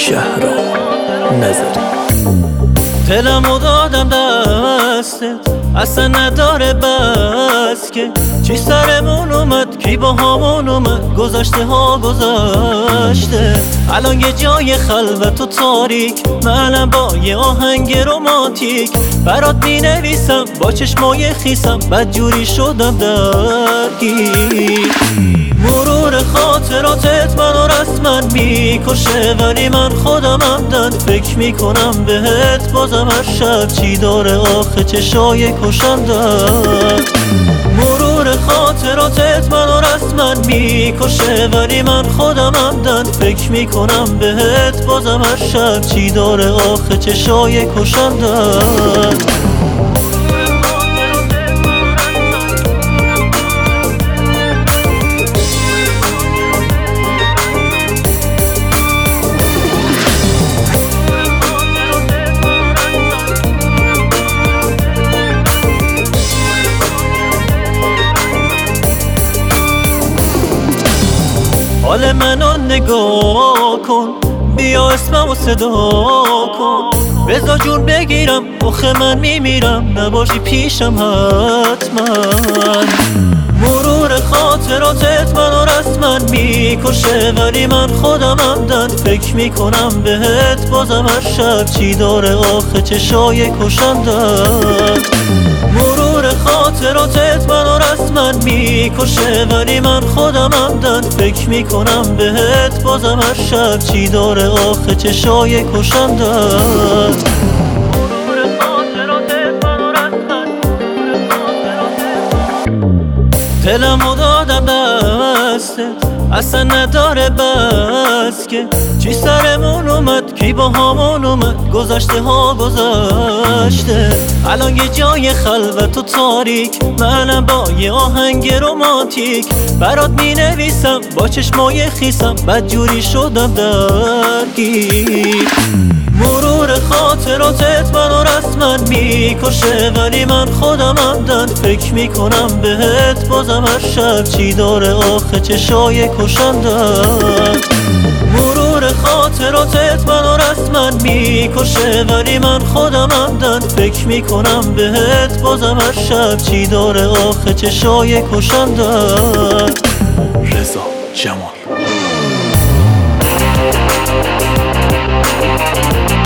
شهرام نظری. دلمو دادم دستت اصلا نداره بس که چی سرمون اومد کی با همون اومد. گذشته ها گذشته الان یه جای خلوت و تاریک، منم با یه آهنگ رومانتیک برات می نویسم با چشمای خیسم. بدجوری شدم درگیر مرور خاطراتت منو رسما میکشه، ولی من خودم عمدن فکر میکنم بهت بازم هر شب. چی داره آخه چشای کشندن. مرور خاطراتت منو رسما میکشه، ولی من خودم عمدن فکر میکنم بهت بازم هر شب. چی داره آخه چشای کشندن. حال منو نگاه کن، بیا اسممو صدا کن، بذار جون بگیرم آخه من میمیرم نباشی پیشم حتما. مرور خاطراتت منو رسما میکشه، ولی من خودم عمدن فکر میکنم بهت بازم هر شب. چی داره آخه چشای کشندن. مرور خاطراتت منو رسما میکشه، ولی من خودم عمدن فکر میکنم بهت بازم هر شب. چی داره آخه چشای کشندن. دلمو دادم دستت اصلا نداره بس که چی سرمون اومد کی با همون اومد. گذشته ها گذشته الان یه جای خلوت و تاریک، منم با یه آهنگ رومانتیک برات می نویسم با چشمای خیسم. بدجوری شدم درگیر مرور خاطراتت منو رسما میکشه، ولی من خودم عمدن فکر میکنم بهت بازم هر شب. چی داره آخه چشای کشندن. مرور خاطراتت منو رسما میکشه، ولی من خودم عمدن فکر میکنم بهت بازم هر شب. چی داره آخه چشای کشندن. رضا جمال.